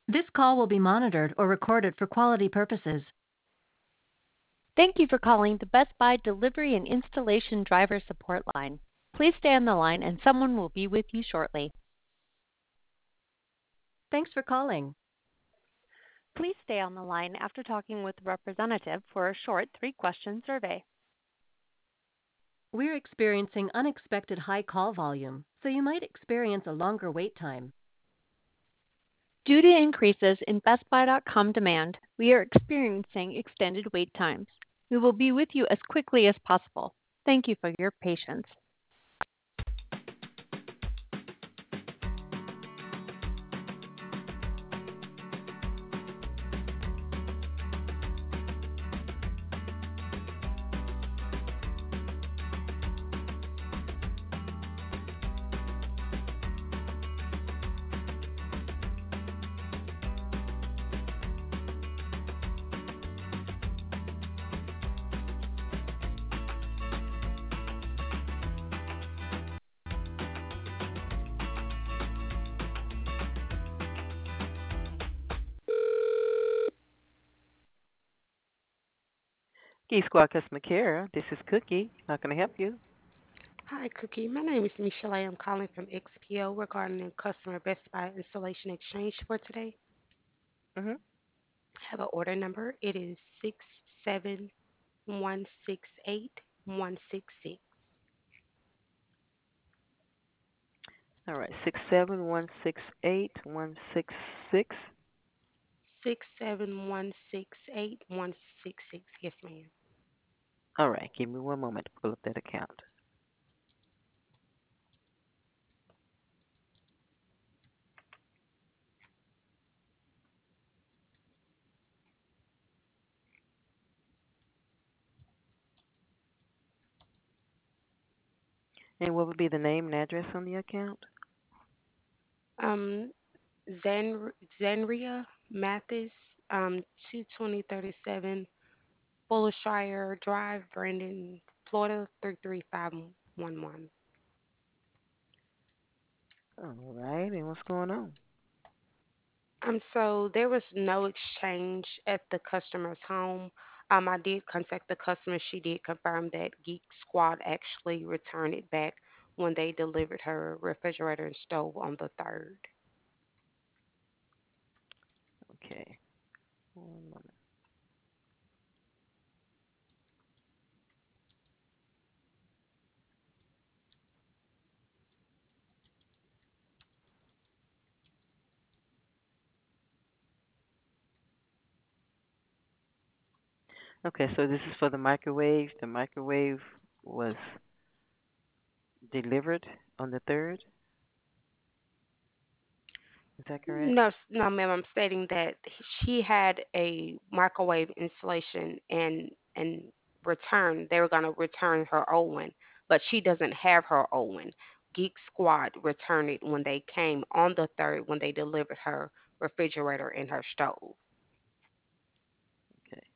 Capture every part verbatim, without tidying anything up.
This call will be monitored or recorded for quality purposes. Thank you for calling the Best Buy Delivery and Installation Driver Support Line. Please stay on the line and someone will be with you shortly. Thanks for calling. Please stay on the line after talking with a representative for a short three-question survey. We're experiencing unexpected high call volume, so you might experience a longer wait time. Due to increases in Best Buy dot com demand, we are experiencing extended wait times. We will be with you as quickly as possible. Thank you for your patience. Key Squad Customer Care. This is Cookie. How can I help you? Hi, Cookie. My name is Michelle. I'm calling from X P O regarding a customer Best Buy installation exchange for today. Mm-hmm. I have an order number. It is six seven one six eight one six six. All right. Six seven one six eight one six six. Six seven one six eight one six six. Yes, ma'am. All right. Give me one moment to pull up that account. And what would be the name and address on the account? Um, Zen Zenria Mathis, um, two twenty thirty seven Bullershire Drive, Brandon, Florida three three five one one. All right. And what's going on? Um, so there was no exchange at the customer's home. Um, I did contact the customer. She did confirm that Geek Squad actually returned it back when they delivered her refrigerator and stove on the third. Okay. One moment. Okay. So this is for the microwave. The microwave was delivered on the third. Is that correct? No, s- no, ma'am. I'm stating that she had a microwave installation and and return. They were gonna return her old one, but she doesn't have her old one. Geek Squad returned it when they came on the third when they delivered her refrigerator and her stove. Okay.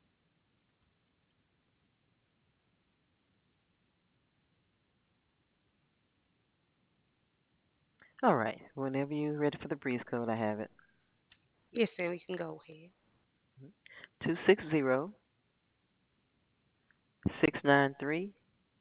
All right. Whenever you're ready for the breeze code, I have it. Yes, ma'am. You can go ahead. Two six zero six nine three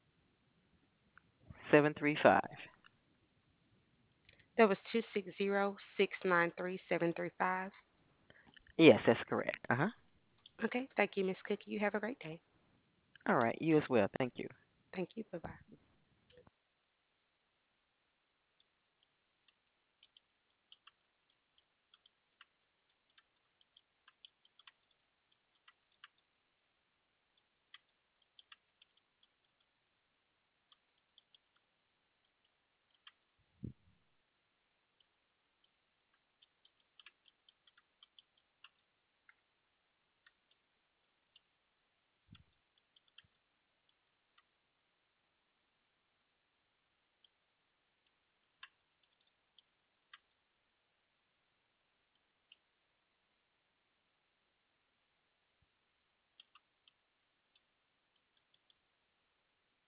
seven three five. That was two six zero six nine three seven three five. Yes, that's correct. Uh huh. Okay. Thank you, Miss Cookie. You have a great day. All right. You as well. Thank you. Thank you. Bye bye.